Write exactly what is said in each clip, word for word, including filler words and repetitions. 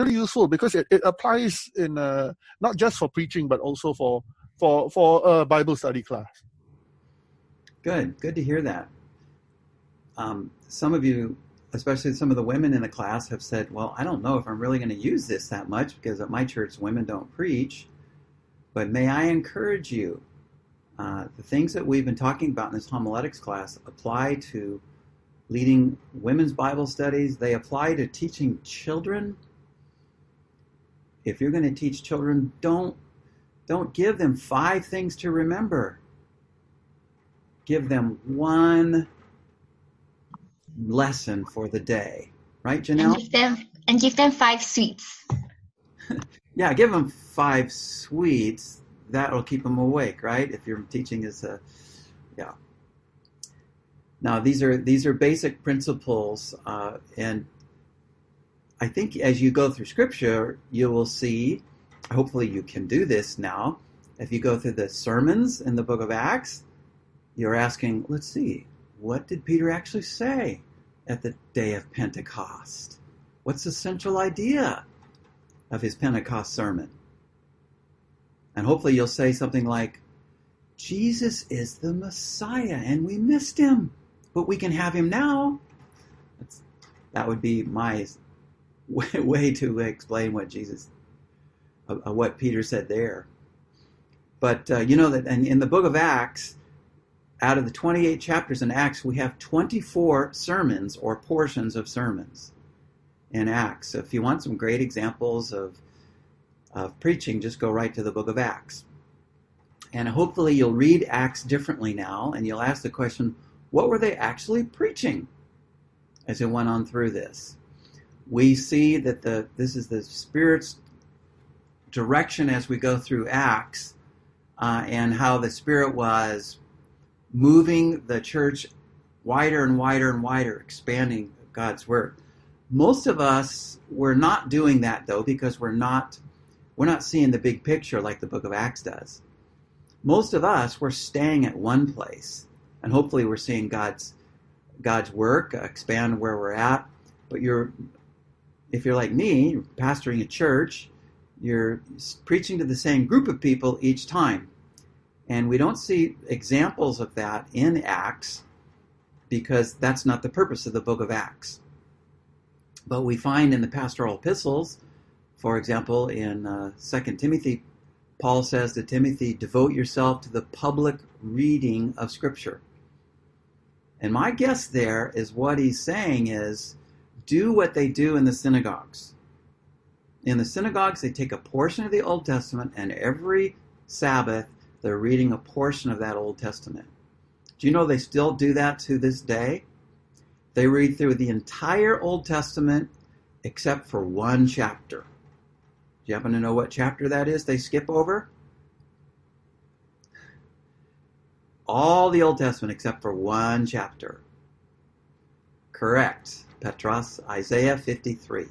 really useful because it, it applies in uh, not just for preaching but also for for for a Bible study class. Good, good to hear that. Um, some of you, especially some of the women in the class, have said, well, I don't know if I'm really going to use this that much because at my church women don't preach. But may I encourage you, uh, the things that we've been talking about in this homiletics class apply to leading women's Bible studies. They apply to teaching children. If you're going to teach children, don't, don't give them five things to remember. Give them one lesson for the day. Right, Janelle? And give them, and give them five sweets. Yeah, give them five sweets. That'll keep them awake, right? If you're teaching as a, yeah. Now, these are these are basic principles, uh, and I think as you go through Scripture, you will see, hopefully you can do this now, if you go through the sermons in the book of Acts, you're asking, let's see, what did Peter actually say at the day of Pentecost? What's the central idea of his Pentecost sermon? And hopefully you'll say something like, Jesus is the Messiah and we missed him, but we can have him now. That's, that would be my way, way to explain what Jesus, uh, what Peter said there. But uh, you know that in, in the book of Acts, out of the twenty-eight chapters in Acts, we have twenty-four sermons or portions of sermons in Acts. So if you want some great examples of of preaching, just go right to the book of Acts. And hopefully you'll read Acts differently now, and you'll ask the question, what were they actually preaching as it went on through this? We see that the this is the Spirit's direction as we go through Acts, uh, and how the Spirit was moving the church wider and wider and wider, expanding God's Word. Most of us, we're not doing that, though, because we're not we're not seeing the big picture like the book of Acts does. Most of us, we're staying at one place, and hopefully we're seeing God's God's work uh, expand where we're at. But you're, if you're like me, you're pastoring a church, you're preaching to the same group of people each time. And we don't see examples of that in Acts because that's not the purpose of the book of Acts. But we find in the pastoral epistles, for example, in uh, Second Timothy, Paul says to Timothy, devote yourself to the public reading of Scripture. And my guess there is what he's saying is, do what they do in the synagogues. In the synagogues, they take a portion of the Old Testament, and every Sabbath, they're reading a portion of that Old Testament. Do you know they still do that to this day? They read through the entire Old Testament except for one chapter. Do you happen to know what chapter that is they skip over? All the Old Testament except for one chapter. Correct. Petros, Isaiah fifty-three.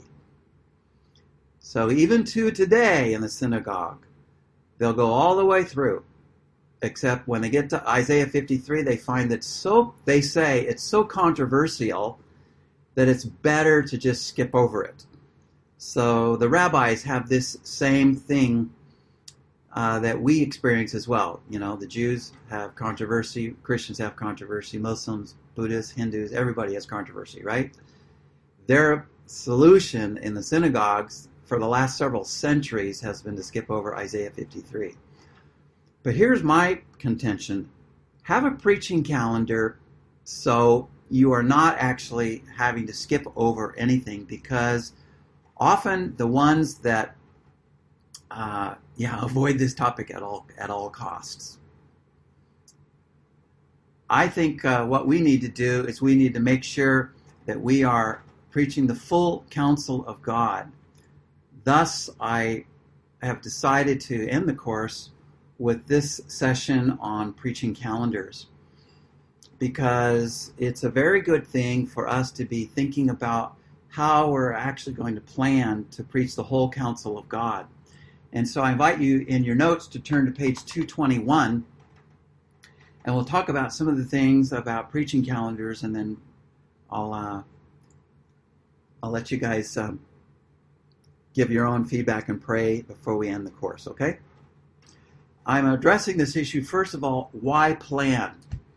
So even to today in the synagogue, they'll go all the way through. Except when they get to Isaiah fifty-three, they find that so, they say it's so controversial that it's better to just skip over it. So the rabbis have this same thing uh, that we experience as well. You know, the Jews have controversy, Christians have controversy, Muslims, Buddhists, Hindus, everybody has controversy, right? Their solution in the synagogues for the last several centuries has been to skip over Isaiah fifty-three. But here's my contention. Have a preaching calendar so you are not actually having to skip over anything, because often the ones that uh, yeah, avoid this topic at all at all costs. I think uh, what we need to do is we need to make sure that we are preaching the full counsel of God. Thus, I have decided to end the course with this session on preaching calendars, because it's a very good thing for us to be thinking about how we're actually going to plan to preach the whole counsel of God. And so I invite you in your notes to turn to page two twenty-one, and we'll talk about some of the things about preaching calendars, and then I'll uh, I'll let you guys um, give your own feedback and pray before we end the course, okay? I'm addressing this issue, first of all, why plan?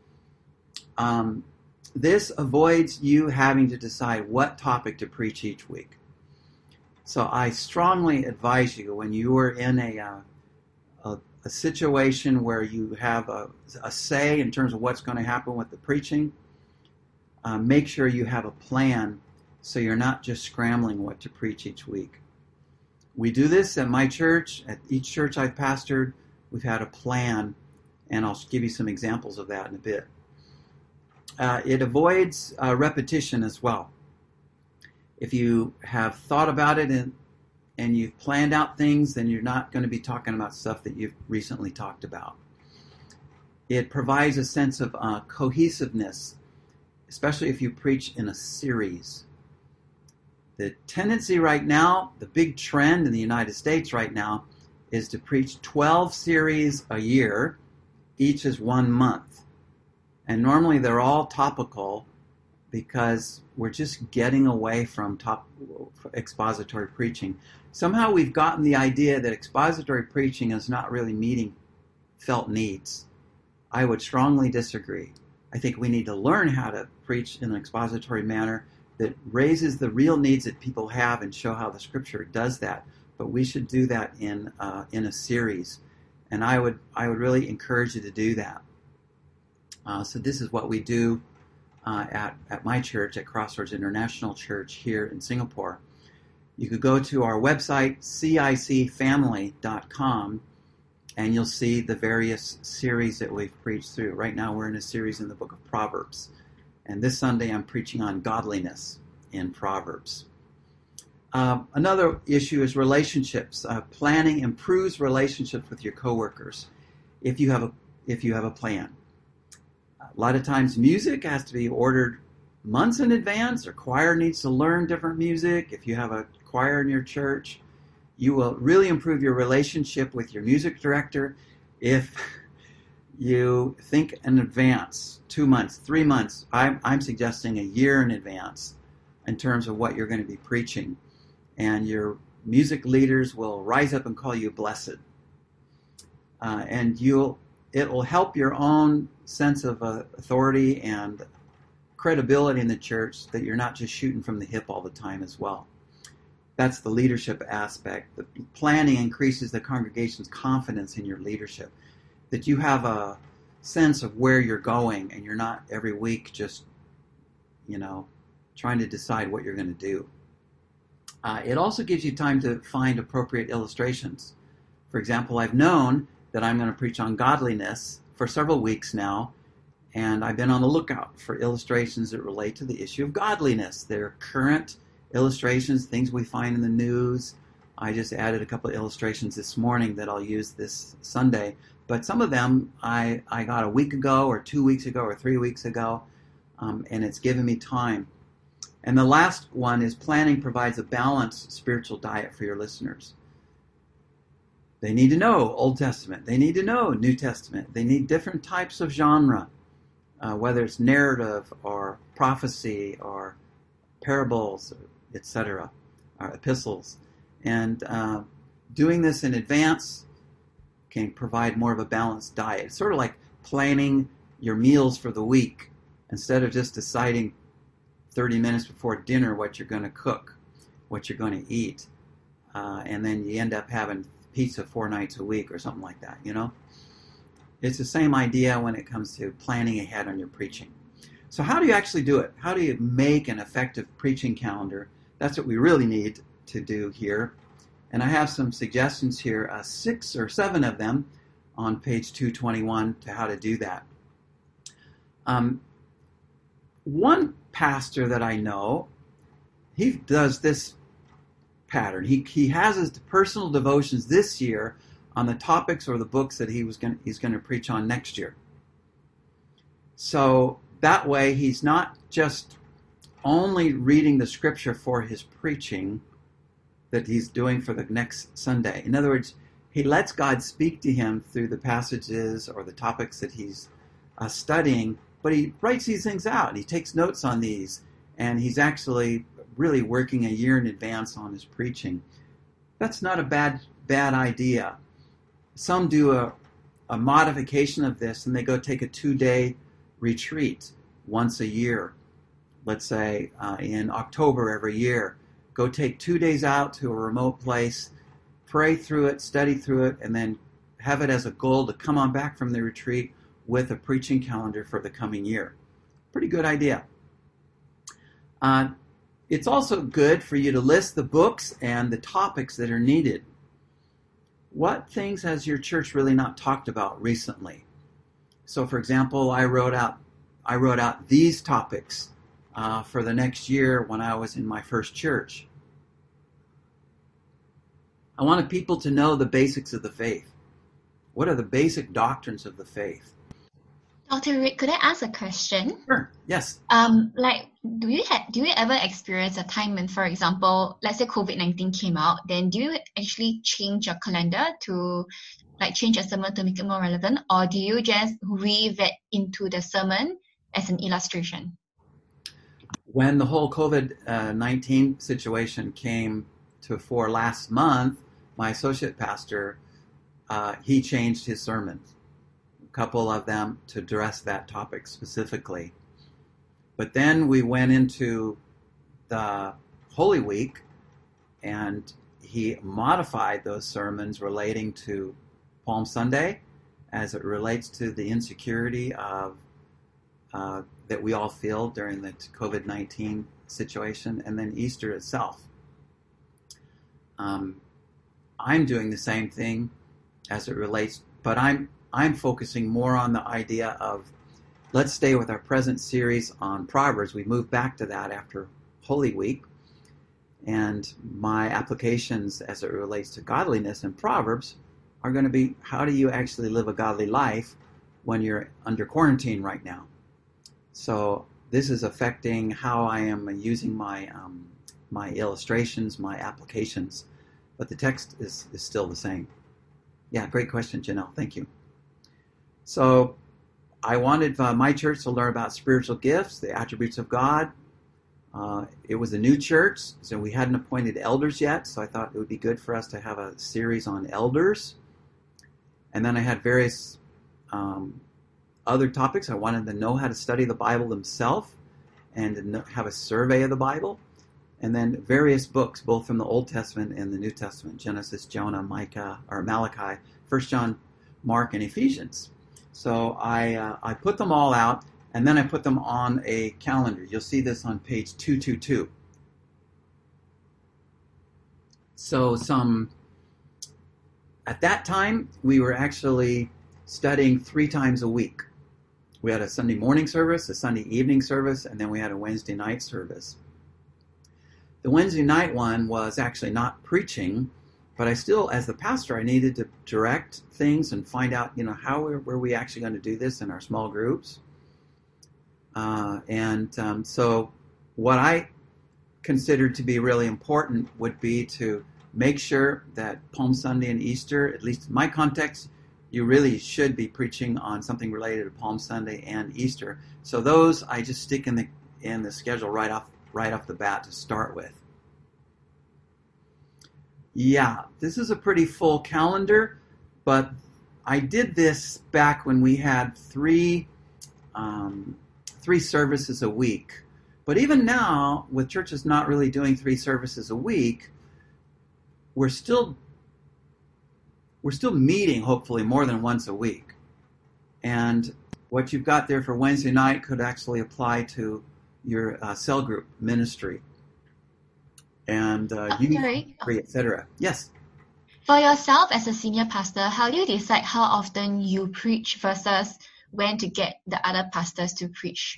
Um, this avoids you having to decide what topic to preach each week. So I strongly advise you, when you are in a, uh, a, a situation where you have a, a say in terms of what's going to happen with the preaching, uh, make sure you have a plan so you're not just scrambling what to preach each week. We do this at my church, at each church I've pastored. We've had a plan, and I'll give you some examples of that in a bit. Uh, it avoids uh, repetition as well. If you have thought about it and, and you've planned out things, then you're not going to be talking about stuff that you've recently talked about. It provides a sense of uh, cohesiveness, especially if you preach in a series. The tendency right now, the big trend in the United States right now, is to preach twelve series a year, each is one month. And normally they're all topical because we're just getting away from top expository preaching. Somehow we've gotten the idea that expository preaching is not really meeting felt needs. I would strongly disagree. I think we need to learn how to preach in an expository manner that raises the real needs that people have and show how the Scripture does that. But we should do that in uh, in a series, and I would I would really encourage you to do that. Uh, so this is what we do uh, at at my church, at Crossroads International Church here in Singapore. You could go to our website, C I C family dot com, and you'll see the various series that we've preached through. Right now we're in a series in the book of Proverbs. And this Sunday I'm preaching on godliness in Proverbs. Uh, another issue is relationships. Uh, planning improves relationships with your coworkers if you have a if you have a plan. A lot of times music has to be ordered months in advance, or choir needs to learn different music. If you have a choir in your church, you will really improve your relationship with your music director if you think in advance, two months, three months. I'm, I'm suggesting a year in advance in terms of what you're going to be preaching. And your music leaders will rise up and call you blessed. Uh, and you'll it will help your own sense of uh, authority and credibility in the church that you're not just shooting from the hip all the time as well. That's the leadership aspect. The planning increases the congregation's confidence in your leadership, that you have a sense of where you're going and you're not every week just, you know, trying to decide what you're going to do. Uh, it also gives you time to find appropriate illustrations. For example, I've known that I'm going to preach on godliness for several weeks now, and I've been on the lookout for illustrations that relate to the issue of godliness. They're current illustrations, things we find in the news. I just added a couple of illustrations this morning that I'll use this Sunday, but some of them I, I got a week ago or two weeks ago or three weeks ago, um, and it's given me time. And the last one is planning provides a balanced spiritual diet for your listeners. They need to know Old Testament. They need to know New Testament. They need different types of genre, uh, whether it's narrative or prophecy or parables, et cetera, or epistles. And uh, doing this in advance can provide more of a balanced diet. It's sort of like planning your meals for the week instead of just deciding thirty minutes before dinner what you're going to cook, what you're going to eat, uh, and then you end up having pizza four nights a week or something like that, you know? It's the same idea when it comes to planning ahead on your preaching. So how do you actually do it? How do you make an effective preaching calendar? That's what we really need to do here. And I have some suggestions here, uh, six or seven of them on page two twenty-one to how to do that. Um, one pastor that I know, he does this pattern. He he has his personal devotions this year on the topics or the books that he was going he's going to preach on next year. So that way he's not just only reading the scripture for his preaching that he's doing for the next Sunday. In other words, he lets God speak to him through the passages or the topics that he's uh, studying, but he writes these things out. He takes notes on these, and he's actually really working a year in advance on his preaching. That's not a bad bad idea. Some do a, a modification of this, and they go take a two-day retreat once a year. Let's say uh, in October every year. Go take two days out to a remote place, pray through it, study through it, and then have it as a goal to come on back from the retreat with a preaching calendar for the coming year. Pretty good idea. Uh, it's also good for you to list the books and the topics that are needed. What things has your church really not talked about recently? So, for example, I wrote out I wrote out these topics uh, for the next year when I was in my first church. I wanted people to know the basics of the faith. What are the basic doctrines of the faith? Doctor Rick, could I ask a question? Sure. Yes. Um, like, do you have do you ever experience a time when, for example, let's say COVID nineteen came out, then do you actually change your calendar to, like, change your sermon to make it more relevant, or do you just weave it into the sermon as an illustration? When the whole COVID nineteen situation came to fore last month, my associate pastor, uh, he changed his sermons, a couple of them to address that topic specifically. But then we went into the Holy Week, and he modified those sermons relating to Palm Sunday as it relates to the insecurity of uh, that we all feel during the COVID nineteen situation, and then Easter itself. Um, I'm doing the same thing as it relates, but I'm I'm focusing more on the idea of, let's stay with our present series on Proverbs. We moved back to that after Holy Week, and my applications as it relates to godliness in Proverbs are going to be, how do you actually live a godly life when you're under quarantine right now? So this is affecting how I am using my um, my illustrations, my applications, but the text is, is still the same. Yeah, great question, Janelle. Thank you. So I wanted uh, my church to learn about spiritual gifts, the attributes of God. Uh, it was a new church, so we hadn't appointed elders yet, so I thought it would be good for us to have a series on elders. And then I had various um, other topics. I wanted to know how to study the Bible themselves and to know, have a survey of the Bible. And then various books, both from the Old Testament and the New Testament, Genesis, Jonah, Micah, or Malachi, First John, Mark, and Ephesians. So I uh, I put them all out, and then I put them on a calendar. You'll see this on page two twenty-two. So some, at that time, we were actually studying three times a week. We had a Sunday morning service, a Sunday evening service, and then we had a Wednesday night service. The Wednesday night one was actually not preaching, but I still, as the pastor, I needed to direct things and find out, you know, how were, were we actually going to do this in our small groups. Uh, and um, so what I considered to be really important would be to make sure that Palm Sunday and Easter, at least in my context, you really should be preaching on something related to Palm Sunday and Easter. So those I just stick in the in the schedule right off right off the bat to start with. Yeah, this is a pretty full calendar, but I did this back when we had three um, three services a week. But even now, with churches not really doing three services a week, we're still we're still meeting, hopefully, more than once a week. And what you've got there for Wednesday night could actually apply to your uh, cell group ministry and uh, youth ministry, et cetera. Yes? For yourself as a senior pastor, how do you decide how often you preach versus when to get the other pastors to preach?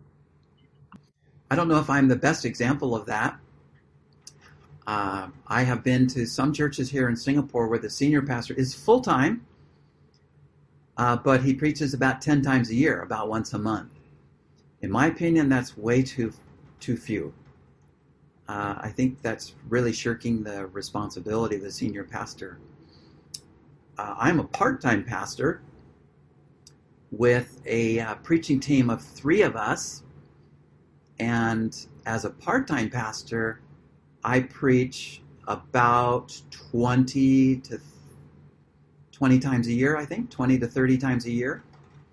I don't know if I'm the best example of that. Uh, I have been to some churches here in Singapore where the senior pastor is full-time, uh, but he preaches about ten times a year, about once a month. In my opinion, that's way too too few. Uh, I think that's really shirking the responsibility of the senior pastor. Uh, I'm a part-time pastor with a uh, preaching team of three of us, and as a part-time pastor, I preach about twenty to twenty times a year, I think, twenty to thirty times a year.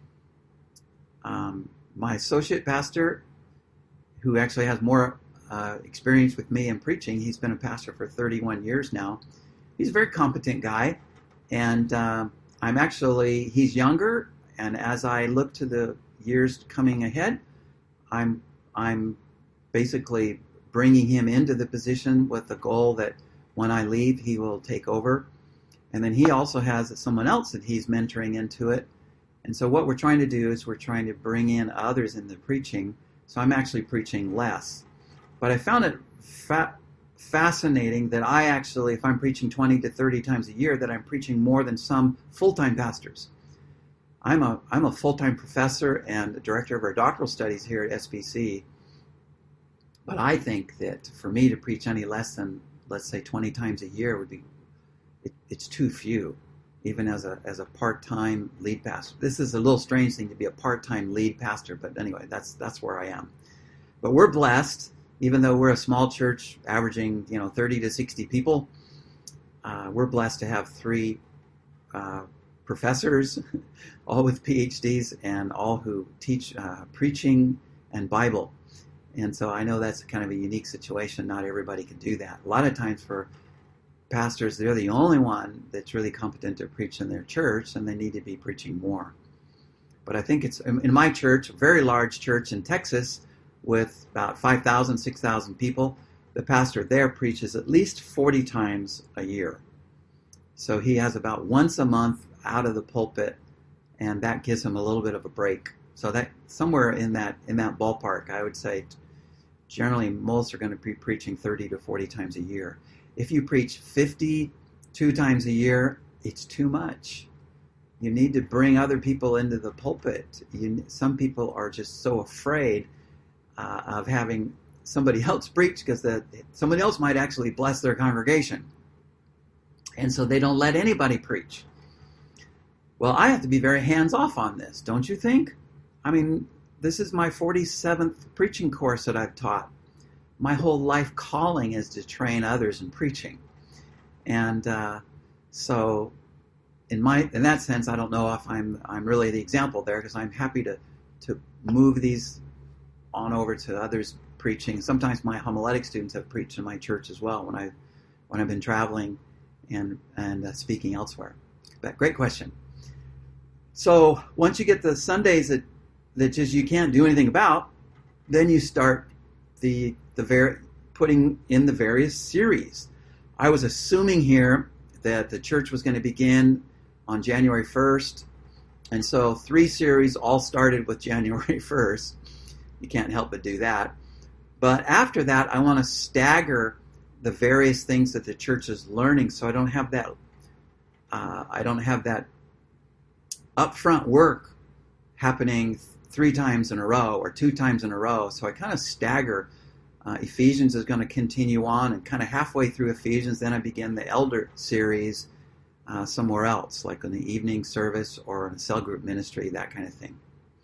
Um, my associate pastor, who actually has more uh, experience with me in preaching, he's been a pastor for thirty-one years now. He's a very competent guy, and uh, I'm actually, he's younger, and as I look to the years coming ahead, I'm I'm basically bringing him into the position with the goal that when I leave, he will take over. And then he also has someone else that he's mentoring into it. And so what we're trying to do is we're trying to bring in others in the preaching. So I'm actually preaching less. But I found it fa- fascinating that I actually, if I'm preaching twenty to thirty times a year, that I'm preaching more than some full-time pastors. I'm a I'm a full-time professor and director of our doctoral studies here at S B C. But I think that for me to preach any less than, let's say, twenty times a year would be, it, it's too few, even as a as a part-time lead pastor. This is a little strange thing to be a part-time lead pastor, but anyway, that's that's where I am. But we're blessed, even though we're a small church averaging, you know, thirty to sixty people. Uh, we're blessed to have three uh, professors, all with P H Ds, and all who teach uh, preaching and Bible. And so I know that's kind of a unique situation. Not everybody can do that. A lot of times for pastors, they're the only one that's really competent to preach in their church, and they need to be preaching more. But I think it's, in my church, a very large church in Texas with about five thousand, six thousand people, the pastor there preaches at least forty times a year. So he has about once a month out of the pulpit, and that gives him a little bit of a break. So that somewhere in that in that ballpark, I would say generally most are going to be preaching thirty to forty times a year. If you preach fifty-two times a year, it's too much. You need to bring other people into the pulpit. You, some people are just so afraid uh, of having somebody else preach because the, somebody else might actually bless their congregation. And so they don't let anybody preach. Well, I have to be very hands-off on this, don't you think? I mean, this is my forty-seventh preaching course that I've taught. My whole life calling is to train others in preaching. And uh, so in my in that sense, I don't know if I'm I'm really the example there, because I'm happy to, to move these on over to others preaching. Sometimes my homiletic students have preached in my church as well when, I, when I've been traveling and, and uh, speaking elsewhere. But great question. So once you get the Sundays that, that just you can't do anything about, then you start the the ver- putting in the various series. I was assuming here that the church was going to begin on January first, and so three series all started with January first. You can't help but do that. But after that, I want to stagger the various things that the church is learning, so I don't have that. Uh, I don't have that upfront work happening three times in a row or two times in a row. So I kind of stagger. Uh, Ephesians is going to continue on, and kind of halfway through Ephesians, then I begin the Elder series uh, somewhere else, like in the evening service or in a cell group ministry, that kind of thing.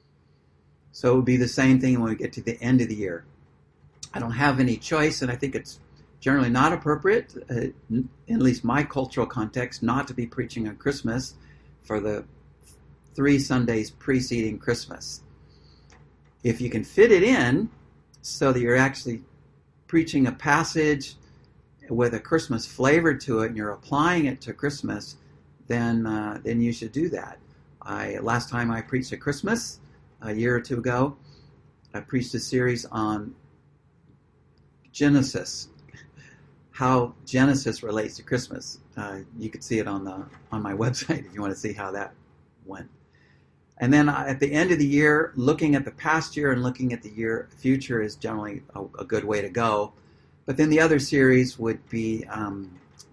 So it would be the same thing when we get to the end of the year. I don't have any choice, and I think it's generally not appropriate, uh, in at least my cultural context, not to be preaching on Christmas for the three Sundays preceding Christmas. If you can fit it in so that you're actually preaching a passage with a Christmas flavor to it and you're applying it to Christmas, then uh, then you should do that. I last time I preached at Christmas, a year or two ago, I preached a series on Genesis, how Genesis relates to Christmas. Uh, you could see it on the on my website if you want to see how that went. And then at the end of the year, looking at the past year and looking at the year future is generally a, a good way to go. But then the other series would be, um,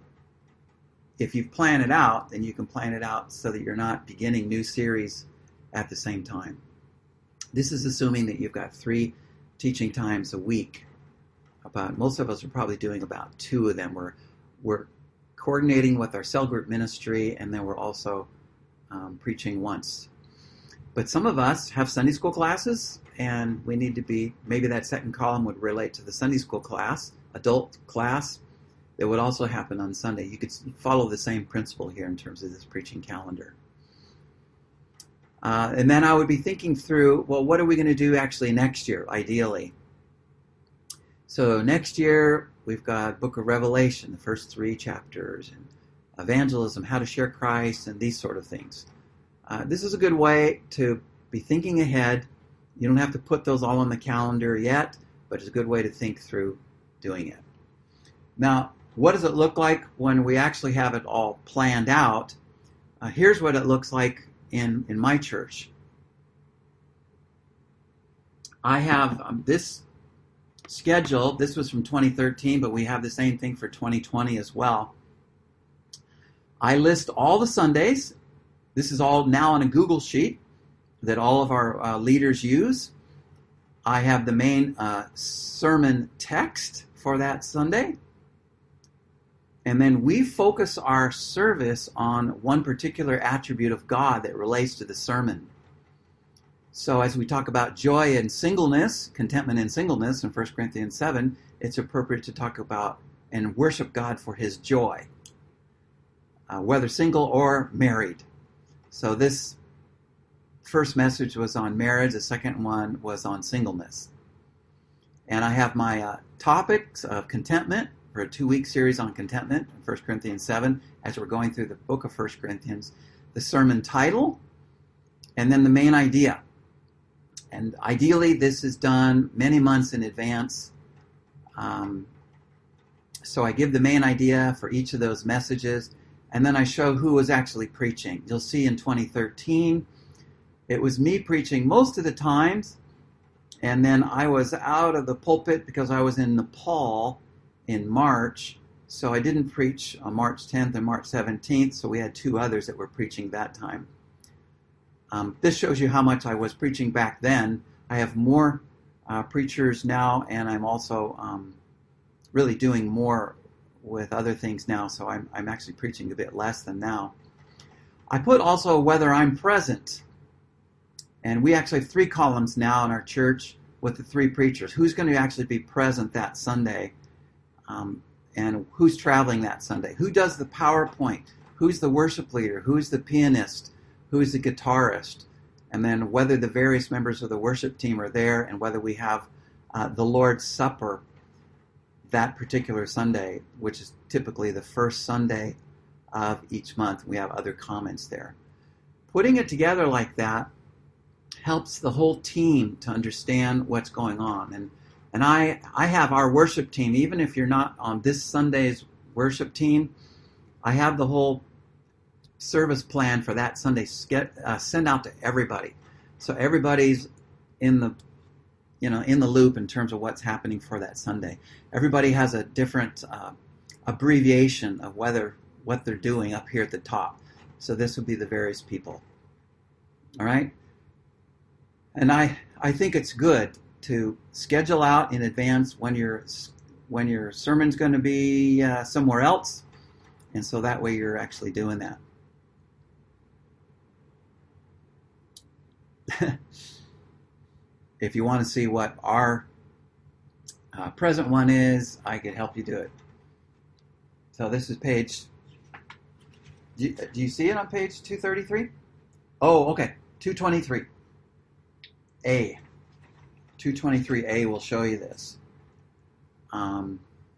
if you plan it out, then you can plan it out so that you're not beginning new series at the same time. This is assuming that you've got three teaching times a week. About most of us are probably doing about two of them. We're, we're coordinating with our cell group ministry, and then we're also um, preaching once. But some of us have Sunday school classes, and we need to be, maybe that second column would relate to the Sunday school class, adult class. that would also happen on Sunday. You could follow the same principle here in terms of this preaching calendar. Uh, and then I would be thinking through, well, what are we going to do actually next year, ideally? So next year, we've got Book of Revelation, the first three chapters, and evangelism, how to share Christ, and these sort of things. Uh, this is a good way to be thinking ahead. You don't have to put those all on the calendar yet, but it's a good way to think through doing it. Now, what does it look like when we actually have it all planned out? Uh, here's what it looks like in, in my church. I have um, this schedule. This was from twenty thirteen, but we have the same thing for twenty twenty as well. I list all the Sundays. This is all now on a Google Sheet that all of our uh, leaders use. I have the main uh, sermon text for that Sunday. And then we focus our service on one particular attribute of God that relates to the sermon. So as we talk about joy and singleness, contentment and singleness in First Corinthians seven, it's appropriate to talk about and worship God for his joy, uh, whether single or married. So this first message was on marriage. The second one was on singleness. And I have my uh, topics of contentment for a two-week series on contentment in First Corinthians seven as we're going through the book of First Corinthians. The sermon title, and then the main idea. And ideally, this is done many months in advance. Um, so I give the main idea for each of those messages, and then I show who was actually preaching. You'll see in twenty thirteen, it was me preaching most of the times, and then I was out of the pulpit because I was in Nepal in March, so I didn't preach on March tenth and March seventeenth, so we had two others that were preaching that time. Um, this shows you how much I was preaching back then. I have more uh, preachers now, and I'm also um, really doing more with other things now, so I'm, I'm actually preaching a bit less than now. I put also whether I'm present, and we actually have three columns now in our church with the three preachers. Who's going to actually be present that Sunday? Um, and who's traveling that Sunday? Who does the PowerPoint? Who's the worship leader? Who's the pianist? Who's the guitarist? And then whether the various members of the worship team are there, and whether we have uh, the Lord's Supper that particular Sunday, which is typically the first Sunday of each month. We have other comments there. Putting it together like that helps the whole team to understand what's going on. And And I, I have our worship team, even if you're not on this Sunday's worship team, I have the whole service plan for that Sunday get, uh, send out to everybody. So everybody's in the, you know, in the loop in terms of what's happening for that Sunday. Everybody has a different uh, abbreviation of whether what they're doing up here at the top. So this would be the various people. All right? And I, I think it's good to schedule out in advance when your when your sermon's going to be uh, somewhere else, and so that way you're actually doing that. If you want to see what our uh, present one is, I could help you do it. So this is page. Do you, do you see it on page two thirty-three? Oh, okay, two twenty-three. A. two twenty-three A will show you this. Um,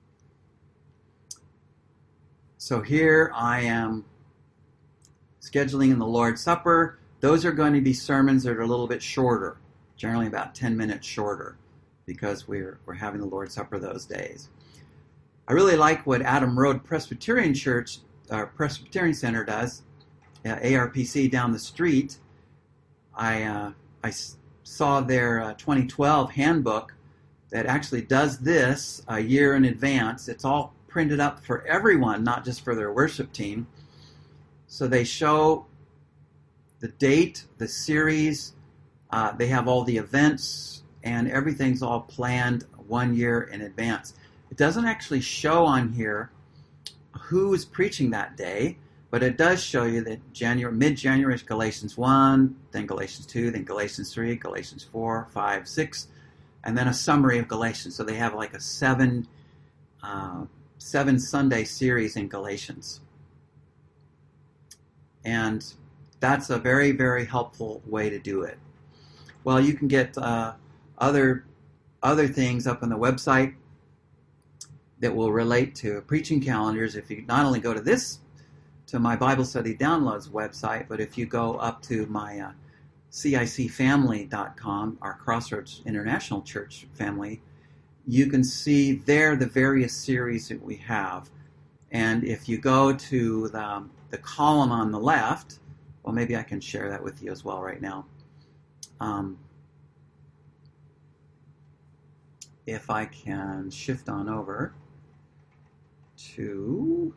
so here I am scheduling in the Lord's Supper. Those are going to be sermons that are a little bit shorter, generally about ten minutes shorter, because we're we're having the Lord's Supper those days. I really like what Adam Road Presbyterian Church, uh, Presbyterian Center does, uh, A R P C down the street. I uh, I saw their uh, twenty twelve handbook that actually does this a year in advance. It's all printed up for everyone, not just for their worship team. So they show the date, the series, uh, they have all the events, and everything's all planned one year in advance. It doesn't actually show on here who is preaching that day, but it does show you that January, mid-January is Galatians one, then Galatians two, then Galatians three, Galatians four, five, six, and then a summary of Galatians. So they have like a seven, uh, seven Sunday series in Galatians. And that's a very, very helpful way to do it. Well, you can get uh, other other things up on the website that will relate to preaching calendars. If you not only go to this, to my Bible Study Downloads website, but if you go up to my uh, C I C family dot com, our Crossroads International Church family, you can see there the various series that we have. And if you go to the, the column on the left, well, maybe I can share that with you as well right now. Um, if I can shift on over to,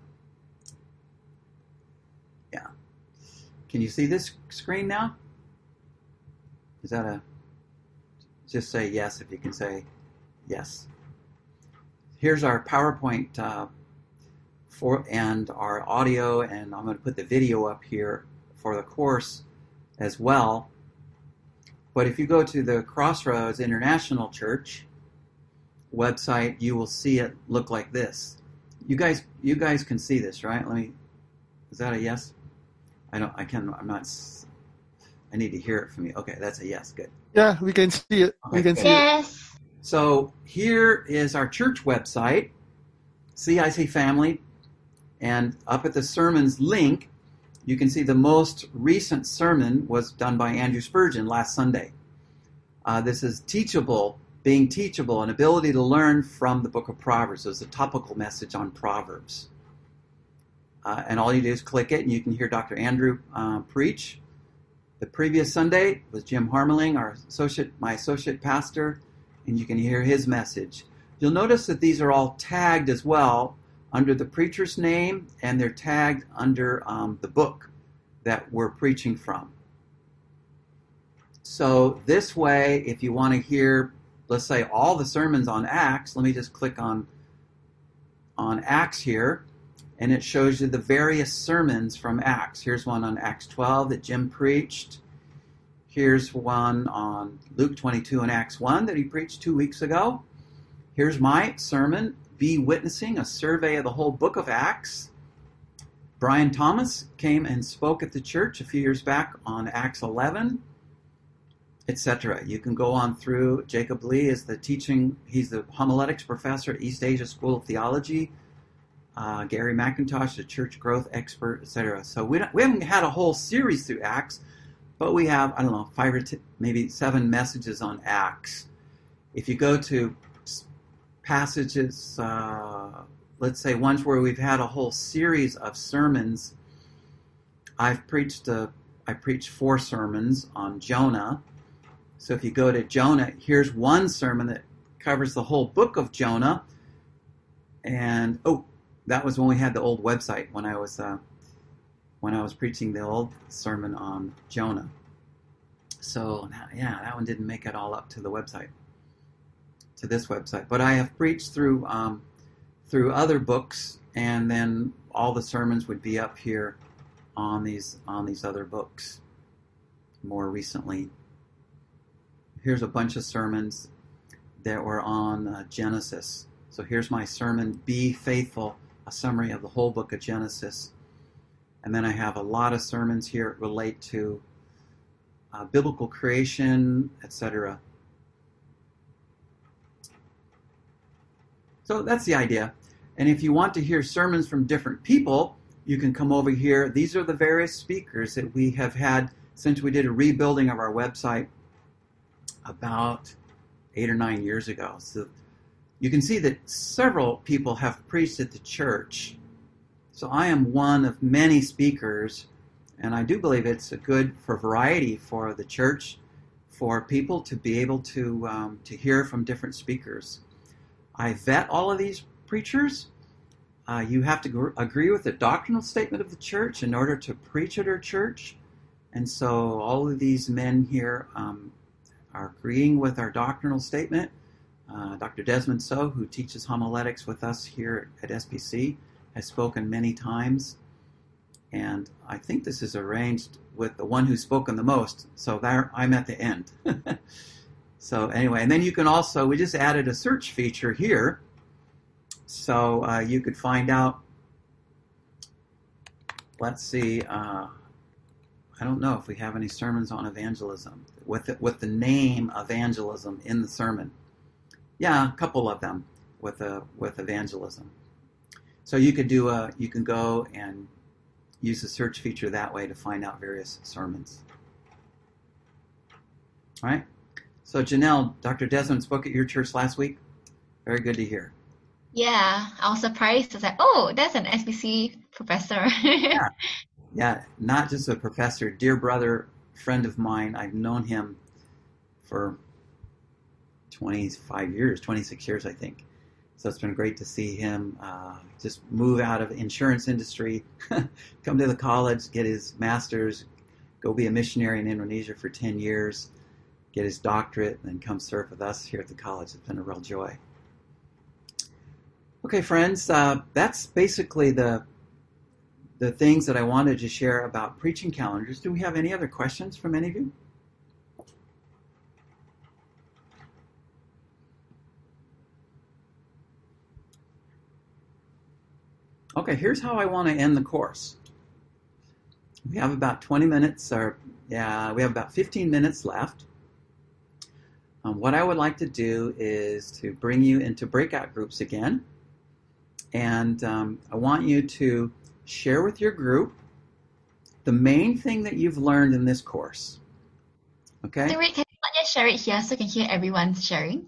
yeah. Can you see this screen now? Is that a, just say yes if you can say yes. Here's our PowerPoint uh, for and our audio, and I'm going to put the video up here for the course as well. But if you go to the Crossroads International Church website, you will see it look like this. You guys, you guys can see this, right? Let me. Is that a yes? I don't. I can. I'm not. I need to hear it from you. Okay, that's a yes. Good. Yeah, we can see it. Okay, we can good. see Yes. it. So here is our church website, C I C Family, and up at the sermons link, you can see the most recent sermon was done by Andrew Spurgeon last Sunday. Uh, this is teachable, being teachable, an ability to learn from the book of Proverbs. It was a topical message on Proverbs. Uh, and all you do is click it, and you can hear Doctor Andrew uh, preach. The previous Sunday was Jim Harmeling, our associate, my associate pastor, and you can hear his message. You'll notice that these are all tagged as well under the preacher's name, and they're tagged under um, the book that we're preaching from. So this way, if you want to hear, let's say, all the sermons on Acts, let me just click on, on Acts here, and it shows you the various sermons from Acts. Here's one on Acts twelve that Jim preached. Here's one on Luke twenty-two and Acts one that he preached two weeks ago. Here's my sermon, Be Witnessing, a survey of the whole book of Acts. Brian Thomas came and spoke at the church a few years back on Acts eleven, et cetera. You can go on through. Jacob Lee is the teaching, he's the homiletics professor at East Asia School of Theology. Uh, Gary McIntosh, the church growth expert, et cetera. So we, don't, we haven't had a whole series through Acts, but we have, I don't know, five or t- maybe seven messages on Acts. If you go to passages, uh, let's say ones where we've had a whole series of sermons, I've preached a, I preached four sermons on Jonah. So if you go to Jonah, here's one sermon that covers the whole book of Jonah. And, oh, that was when we had the old website, when I was uh, when I was preaching the old sermon on Jonah. So, yeah, that one didn't make it all up to the website, to this website. But I have preached through um, through other books, and then all the sermons would be up here on these on these other books more recently. Here's a bunch of sermons that were on uh, Genesis. So here's my sermon, Be Faithful, a summary of the whole book of Genesis. And then I have a lot of sermons here that relate to uh, biblical creation, et cetera. So that's the idea. And if you want to hear sermons from different people, you can come over here. These are the various speakers that we have had since we did a rebuilding of our website about eight or nine years ago. So you can see that several people have preached at the church. So I am one of many speakers, and I do believe it's a good for variety for the church, for people to be able to um, to hear from different speakers. I vet all of these preachers. Uh, you have to gr- agree with the doctrinal statement of the church in order to preach at our church. And so all of these men here um, are agreeing with our doctrinal statement. Uh, Doctor Desmond So, who teaches homiletics with us here at S P C, has spoken many times. And I think this is arranged with the one who's spoken the most. So there, I'm at the end. So anyway, and then you can also, we just added a search feature here so uh, you could find out, let's see, uh, I don't know if we have any sermons on evangelism with the, with the name evangelism in the sermon. Yeah, a couple of them with a, with evangelism. So you could do a, you can go and use the search feature that way to find out various sermons. All right. So Janelle, Doctor Desmond spoke at your church last week. Very good to hear. Yeah, I was surprised. I was like, oh, that's an S B C professor. Yeah. Yeah, not just a professor, dear brother, friend of mine. I've known him for twenty-five years, twenty-six years, I think. So it's been great to see him uh, just move out of the insurance industry, come to the college, get his master's, go be a missionary in Indonesia for ten years, get his doctorate, and then come serve with us here at the college. It's been a real joy. Okay, friends, uh, that's basically the the things that I wanted to share about preaching calendars. Do we have any other questions from any of you? Okay, here's how I want to end the course. We have about twenty minutes, or yeah, we have about fifteen minutes left. Um, what I would like to do is to bring you into breakout groups again. And um, I want you to share with your group the main thing that you've learned in this course. Okay? So wait, can you not just share it here so I can hear everyone's sharing?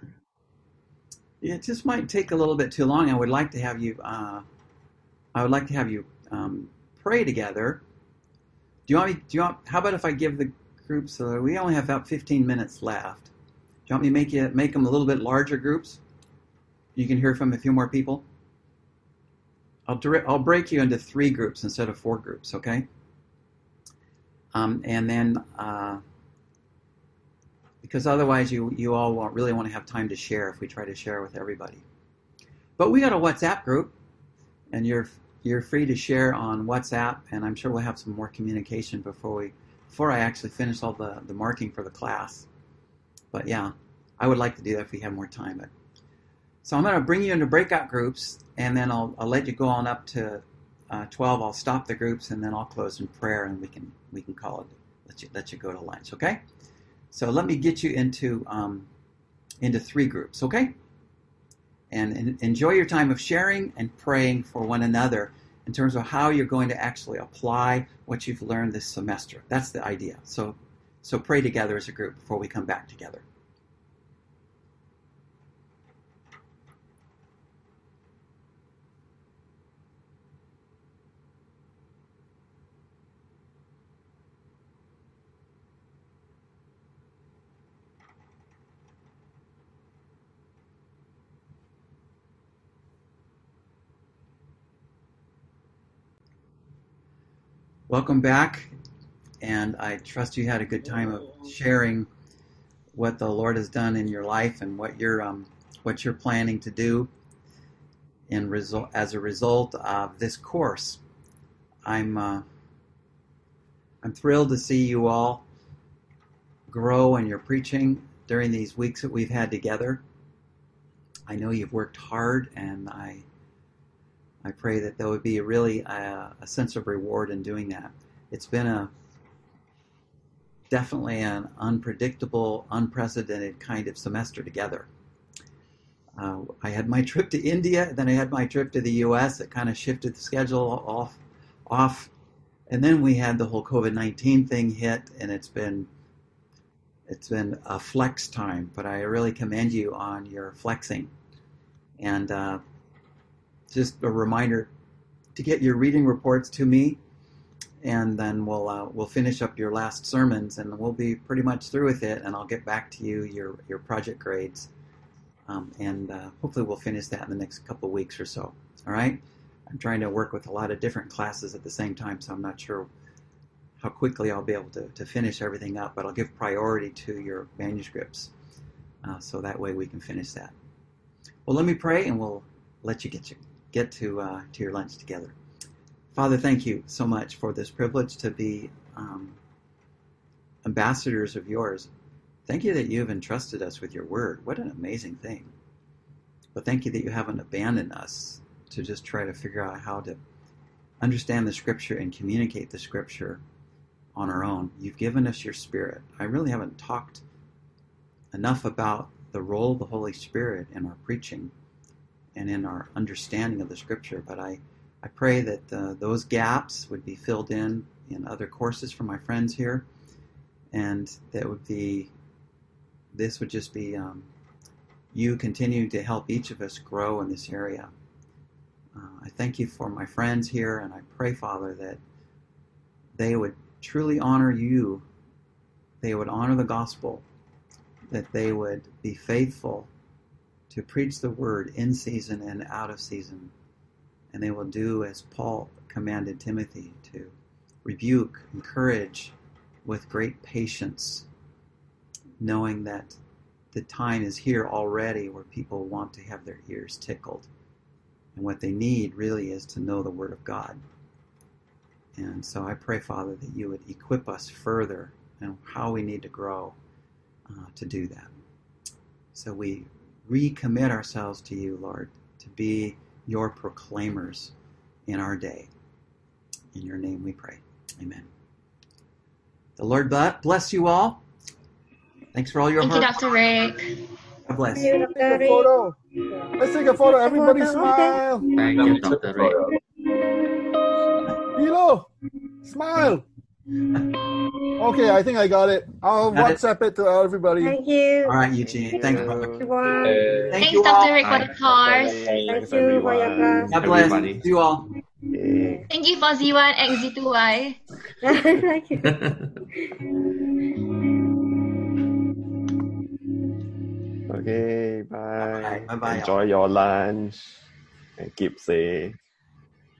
It just might take a little bit too long. I would like to have you. Uh, I would like to have you um, pray together. Do you want me? Do you want? How about if I give the groups? So we only have about fifteen minutes left. Do you want me to make you make them a little bit larger groups? You can hear from a few more people. I'll direct, I'll break you into three groups instead of four groups, okay? Um, and then, uh, because otherwise you, you all won't really want to have time to share if we try to share with everybody. But we got a WhatsApp group, and you're you're free to share on WhatsApp, and I'm sure we'll have some more communication before we before I actually finish all the, the marking for the class. But yeah, I would like to do that if we have more time. But, so I'm going to bring you into breakout groups, and then I'll, I'll let you go on up to uh, twelve. I'll stop the groups, and then I'll close in prayer, and we can we can call it. Let you let you go to lunch, okay? So let me get you into um, into three groups, okay? And, and enjoy your time of sharing and praying for one another in terms of how you're going to actually apply what you've learned this semester. That's the idea. So so pray together as a group before we come back together. Welcome back, and I trust you had a good time of sharing what the Lord has done in your life and what you're um, what you're planning to do in result as a result of this course. I'm uh, I'm thrilled to see you all grow in your preaching during these weeks that we've had together. I know you've worked hard, and I. I pray that there would be really a, a sense of reward in doing that. It's been a definitely an unpredictable, unprecedented kind of semester together. Uh, I had my trip to India, then I had my trip to the U S. It kind of shifted the schedule off, off, and then we had the whole COVID nineteen thing hit, and it's been it's been a flex time. But I really commend you on your flexing, and. Uh, Just a reminder to get your reading reports to me, and then we'll uh, we'll finish up your last sermons, and we'll be pretty much through with it. And I'll get back to you your your project grades, um, and uh, hopefully we'll finish that in the next couple of weeks or so. All right. I'm trying to work with a lot of different classes at the same time, so I'm not sure how quickly I'll be able to to finish everything up. But I'll give priority to your manuscripts, uh, so that way we can finish that. Well, let me pray, and we'll let you get you. get to uh, to your lunch together. Father, thank you so much for this privilege to be um, ambassadors of yours. Thank you that you've entrusted us with your word. What an amazing thing. But thank you that you haven't abandoned us to just try to figure out how to understand the Scripture and communicate the Scripture on our own. You've given us your Spirit. I really haven't talked enough about the role of the Holy Spirit in our preaching and in our understanding of the Scripture, but I, I pray that uh, those gaps would be filled in in other courses from my friends here, and that would be, this would just be um, you continuing to help each of us grow in this area. Uh, I thank you for my friends here, and I pray, Father, that they would truly honor you, they would honor the gospel, that they would be faithful to preach the word in season and out of season, and they will do as Paul commanded Timothy, to rebuke, encourage with great patience, knowing that the time is here already where people want to have their ears tickled. And what they need really is to know the Word of God. And so I pray, Father, that you would equip us further and how we need to grow uh, to do that. So we recommit ourselves to you, Lord, to be your proclaimers in our day. In your name we pray. Amen. The Lord bless you all. Thanks for all your Thank hard you, Doctor Rick. God bless. Let's take a photo. Let's take a photo. Everybody smile. Thank you, Doctor Rick. Hilo, smile. Okay, I think I got it. I'll Got it? WhatsApp it to everybody. Thank you. All right, Eugene. Thank you, brother. Everyone. Thank Thanks, you all. Doctor Rick, for the Thanks, course. Thank you for your class. God bless Everybody. you all. Thank you for Z one X Z two Y. Thank you. Okay, bye. Bye. Bye-bye, Enjoy your lunch and keep safe.